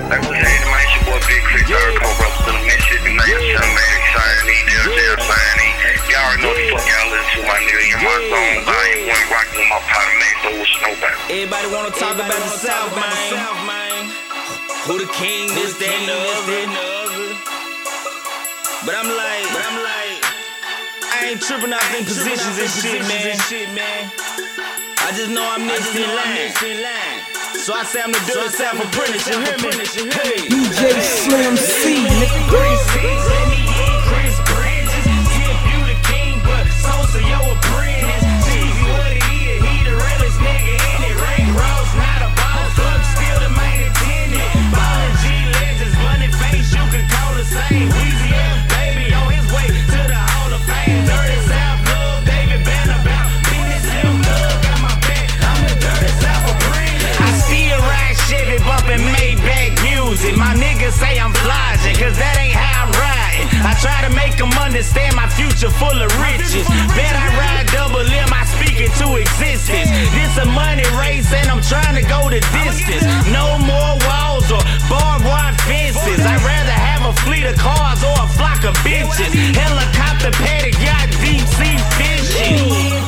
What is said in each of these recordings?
Like what's happening, man? It's your boy Big Chris, co-brother to the mission. You know, your son, man, excited, y'all already know the fuck y'all listen to, my nigga. You're my zone, volume 1, rocking with my partner, man, so with Snowbound. Everybody wanna talk about the South, man. Who the king, this, that, and the other. But I'm like, I ain't tripping off them positions and shit, man. I just know I'm next in line. So I say I'm the dirty South apprentice, you hear me? Hey. DJ Slim C, nigga. Let me in, Chris Bridges. Tip you the king, but Sosa your apprentice. Jeezy what it is, he the realest nigga in it. Ray Ross, not a boss, but still the main attendant. Ballin' G legends, money face, you can call the same. Weezy F, baby, on his way to the Hall of Fame. Dirty South love, David Banner about business, him love, got my back. I'm the dirty South apprentice. I still ride Chevy, bumpin' Maybach music. My niggas say I'm flogging, cause that ain't how I'm riding. I try to make them understand my future full of riches. Bet I ride double M, I speak it to existence. This a money race and I'm trying to go the distance. No more walls or barbed wire fences. I'd rather have a fleet of cars or a flock of bitches. Helicopter paddock, yacht, deep sea fishing.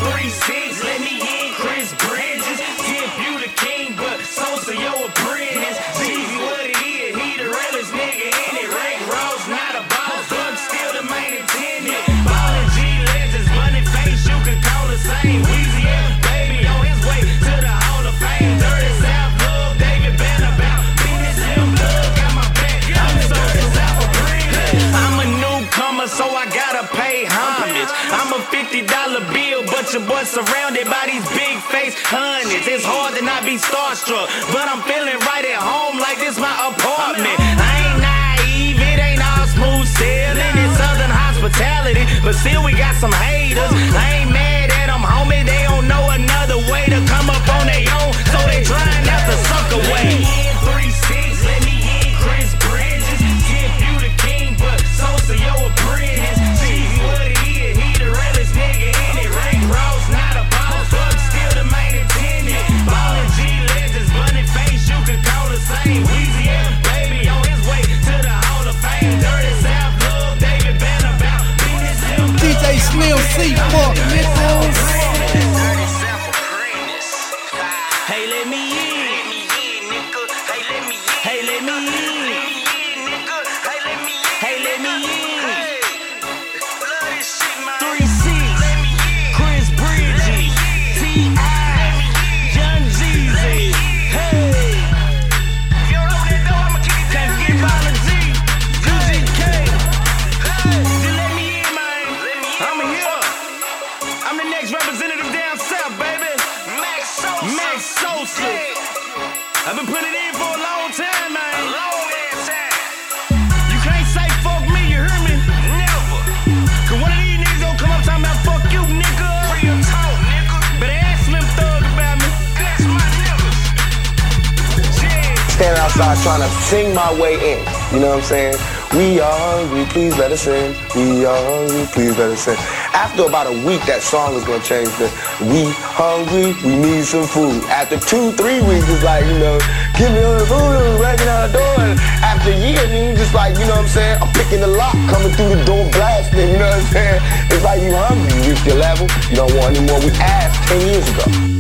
Let me in, Chris Bridges. Tip you the king, but Sosa your apprentice. Jeezy what it is, he the realest nigga in it. Ray Ross, not a boss, but still the main attendant. Ballin' G legends, money face, you can call the same. Weezy F, baby, on his way to the Hall of Fame. Dirty South love, David Banner about business, him love, got my back. I'm the dirty South apprentice. I'm a newcomer, so I gotta pay homage. I'm a $50 bill, but your boy surrounded by these big face hundreds. It's hard to not be starstruck, but I'm feeling right at home like this my apartment. I ain't naive, it ain't all smooth sailing. It's Southern hospitality, but still we got some haters. I ain't mad at them, homie, they don't know another way to come up on their own, so they trying not to suck away. Let me in, Chris Bridges. Tip you the king, but Sosa your apprentice. Jeezy what it is, he the realest nigga in it. Ray Ross, not a boss, but still the main attendant. Ballin' G legends, money face, you can call the same. Weezy F, baby, on his way to the Hall of Fame. Dirty South love, David Banner about business, him love. DJ Slim C, fuck niggas. Dirty South apprentice. Hey, let me in. Hey, let me in. Hey, let me in. 3-6, Chris Bridges, T.I., Young Jeezy. Hey, can't forget Ballin' G, UGK. Just let me in, man. I'm here. I'm the next representative down south, baby. Max Sosa. I've been putting it in for a long time, man. A long ass time. You can't say fuck me, you hear me? Never. Cause one of these niggas gon' come up talking about fuck you, nigga. Real talk, nigga. Better ask Slim Thug about me. That's my niggas. Yeah. Standing outside trying to sing my way in. You know what I'm saying? We are hungry, please let us in. We are hungry, please let us in. After about a week, that song is gonna change to we hungry, we need some food. After 2-3 weeks, it's like, you know, give me all the food, and breaking out the door. And after a year, you just like, you know what I'm saying? I'm picking the lock, coming through the door, blasting, you know what I'm saying? It's like you hungry, you reach your level, you don't want any more. We asked 10 years ago.